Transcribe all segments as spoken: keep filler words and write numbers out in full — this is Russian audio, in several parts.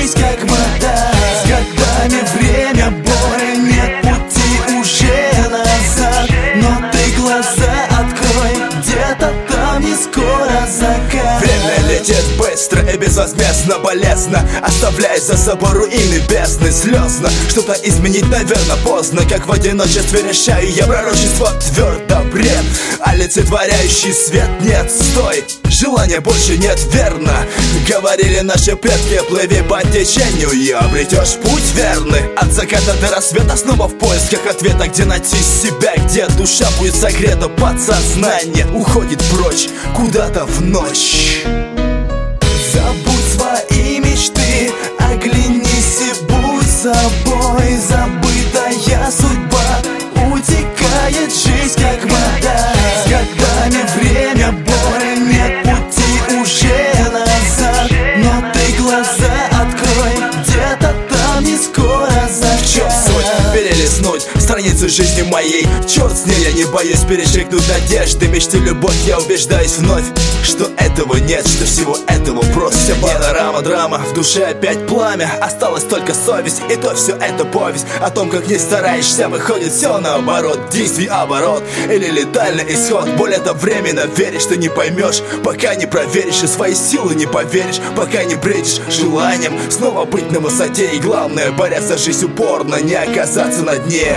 жизнь как вода. С годами время боль, нет пути уже назад. Но ты глаза открой, где-то там не скоро закат. Время летит быстро и безвозмездно, болезненно, оставляя за собой руины бездны. Слезно, что-то изменить, наверное, поздно. Как в одиночестве решаю я пророчество твердо. Бред, олицетворяющий свет. Нет, стой, желания больше нет, верно. Говорили наши предки, плыви по течению и обретешь путь верный. От заката до рассвета снова в поисках ответа. Где найти себя, где душа будет согрета. Подсознание уходит прочь, куда-то в ночь. Забудь свои мечты, оглянись и будь собой. Забытая судьба, утекает жизнь как вода. С годами время боль, нет пути уже назад. Но ты глаза открой, где-то там не скоро закат. Перелистнуть страницы жизни моей, черт с ней, я не боюсь перечеркнуть надежды, мечты, любовь. Я убеждаюсь вновь, что этого нет, что всего этого просто панорама, драма. В душе опять пламя, осталась только совесть. И то все это повесть о том, как не стараешься, выходит все наоборот. Действий оборот или летальный исход. Боль это временно, веришь, ты не поймешь, пока не проверишь, и свои силы не поверишь, пока не бредишь желанием снова быть на высоте. И главное, борясь за жизнь упорно, не оказаться на дне.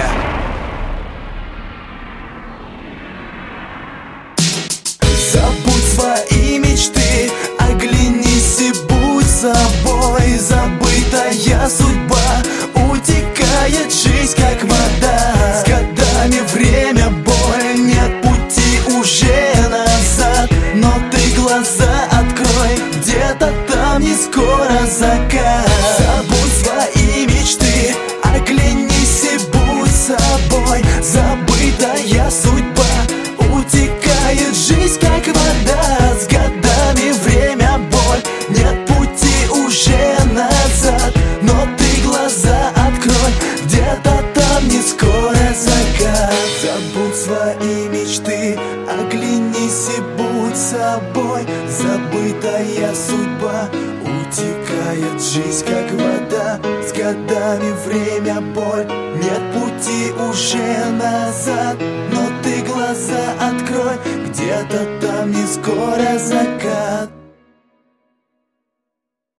Забудь свои мечты, оглянись и будь собой. Забытая судьба, утекает жизнь как вода. С годами время боль, нет пути уже назад. Но ты глаза открой, где-то там не скоро закат. Забудь свои мечты, оглянись и будь собой. Забытая судьба, утекает жизнь как вода. С годами время боль, нет пути уже назад. Но ты глаза открой, где-то там не скоро закат. Забудь свои мечты, оглянись и будь собой. Забытая судьба, утекает жизнь как вода. С годами время боль, нет пути уже назад. Но ты глаза открой, где-то там не скоро закат.